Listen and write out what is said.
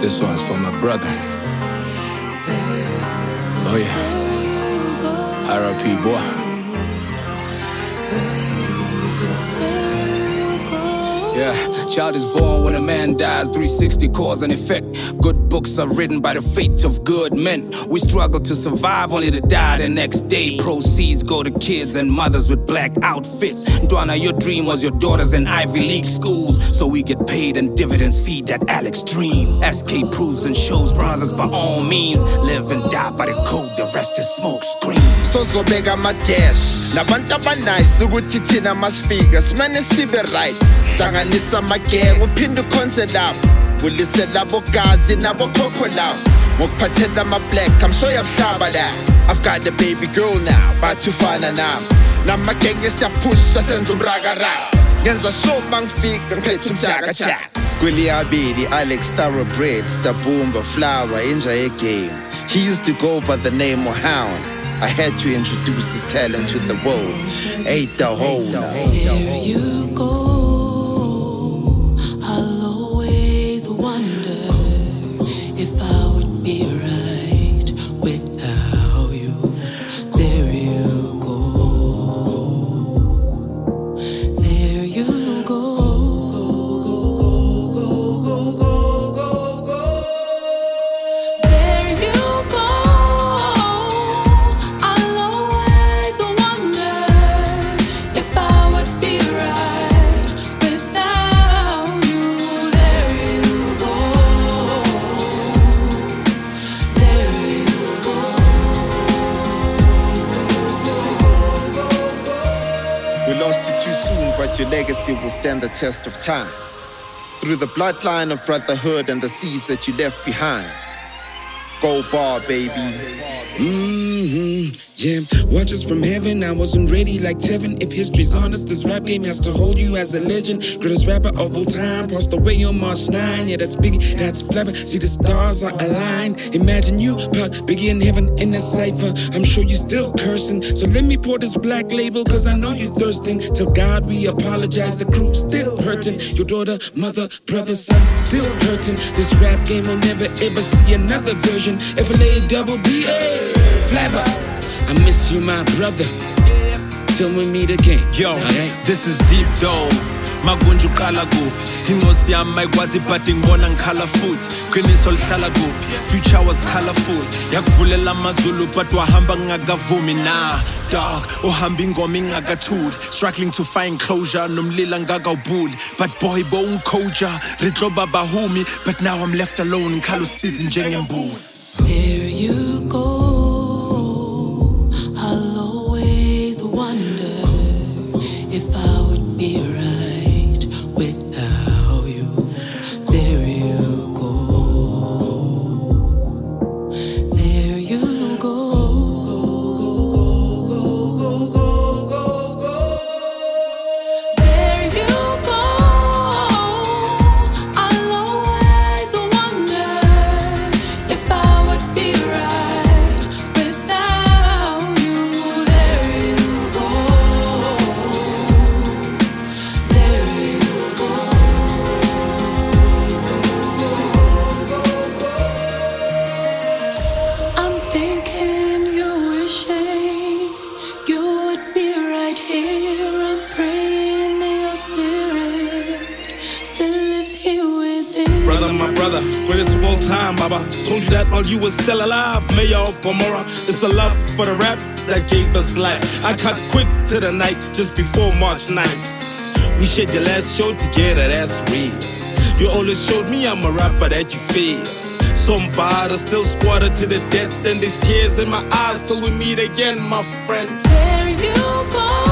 This one's for my brother. Oh yeah. R.I.P. boy. Yeah, child is born when a man dies, 360 cause and effect. Good books are written by the fate of good men. We struggle to survive only to die the next day. Proceeds go to kids and mothers with black outfits. Dwana, your dream was your daughters in Ivy League schools, so we get paid and dividends feed that Alex dream. SK proves and shows brothers by all means live and die by the code, the rest is smoke screen. So bega my dash nabantu abanice ukuthi thina masifika simane sibe right. Hlanganisa mageng uphinde ukhonze lapho kulisela bogazi nabo khokho lapho ngokuphathela ama-black I'm sure yabuhlaba la. I've got a baby girl now bathufana nami namagenge siyaphusha senza umrakaraka ngenza sure bangifika ngiphethe umjakajaka kweliyabili Alex Thoroughbred Stabumba Flower inja ye-game. He used to go by the name of Hound. I had to introduce this talent to the world. Ain't the whole. There you go. I'll always wonder if I would be right without you. There you go. There you go. There you go. I'll always wonder if I would be right without you. There you go. There you go. We lost you too soon, but your legacy will stand the test of time. Through the bloodline of brotherhood and the seeds that you left behind. Go bar, baby. Yeah, watch us from heaven. I wasn't ready like Tevin. If history's honest, this rap game has to hold you as a legend. Greatest rapper of all time, passed away on March 9. Yeah, that's Biggie, that's Flabber. See, the stars are aligned. Imagine you, Pac, Biggie in heaven in a cipher. I'm sure you're still cursing. So let me pour this black label, cause I know you're thirsting. Tell God we apologize, the crew still hurting. Your daughter, mother, brother, son, still hurting. This rap game will never ever see another version. FLA-double-B-A, Flabber. I miss you, my brother. Till we meet again. Yo, alright? this is deep though. Magunju kala kuphi ingosi yami mayikwazi but ngibona ngikhala futhi qiniso lihlala kuphi future was colorful yakuvulela amazulu but wahamba ngingakavumi na dog uhamba ingoma ingakathuli struggling to find closure nomlila ngakawubuli but boy bowungikhoja ritloba bahumi but now I'm left alone ngikhala usizi njengembuzi. There you go. I'll always wonder if I would be right without you. There you go. There you go. There you go. I'll always wonder if I would be right without you. There you go. There you go. I'm thinking you're wishing you would be right here. I'm praying that your spirit still lives here within. Brother, my brother, greatest of all time, Baba. Told you that while you were still alive. Mayor of Gomorrah, it's the love for the raps that gave us life. I cut quick to the night just before March 9th. We shared your last show together, that's real. You always showed me I'm a rapper that you feel. Some fighters still squatted to the death, and there's tears in my eyes till we meet again, my friend. There you go.